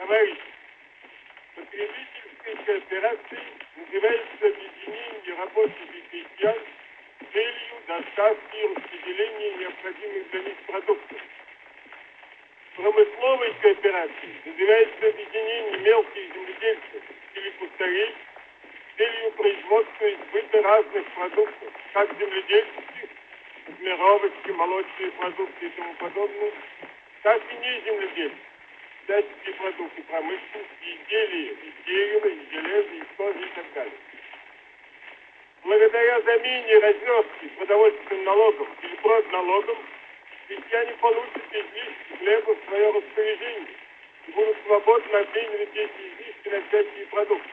Товарищи, потребительской кооперацией называется объединение рабочих и крестьян с целью доставки и распределения необходимых для них продуктов. Промысловой кооперацией называется объединение мелких земледельцев или кустарей с целью производства и сбыта разных продуктов, как земледельческих, формировочки, молочные продукты и тому подобное, так и неземледельцев, всяческие продукты промышленности, изделия из дерева, из железа, из кожи и так далее. Благодаря замене разверстки продовольственным налогом или продналогом крестьяне получат излишки хлеба в свое распоряжение и будут свободно обменивать эти излишки на всякие продукты.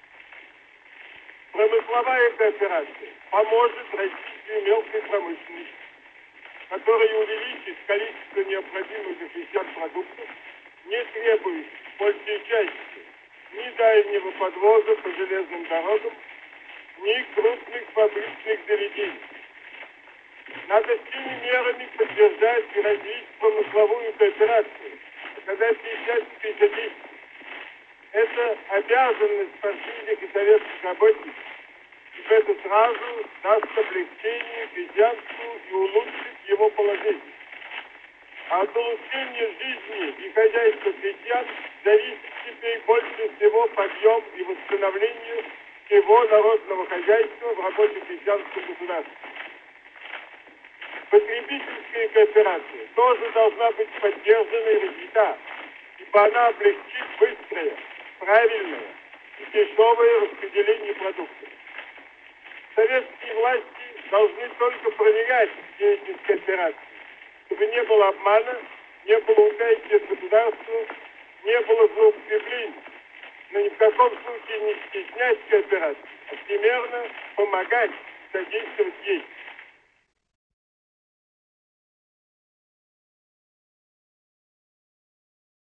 Промысловая кооперация поможет развитию мелкой промышленности, которая увеличит количество необходимых для крестьян продуктов, не требует большей части ни дальнего подвоза по железным дорогам, ни крупных фабричных заведений. Надо всеми мерами поддержать и развить промысловую кооперацию, оказать ей всяческое содействие. Это обязанность партийных и советских работников, и это сразу даст облегчение крестьянству и улучшит его положение. А от улучшения жизни и хозяйства крестьян зависит теперь больше всего подъем и восстановление всего народного хозяйства в рабоче-крестьянском государстве. Потребительская кооперация тоже должна быть поддержана и развита, ибо она облегчит быстрое, правильное и дешевое распределение продуктов. Советские власти должны только проверять деятельность кооперации, чтобы не было обмана, не было утайки от государства, не было злоупотреблений, но ни в каком случае не стеснять кооперацию, а всемерно помогать, содействовать ей.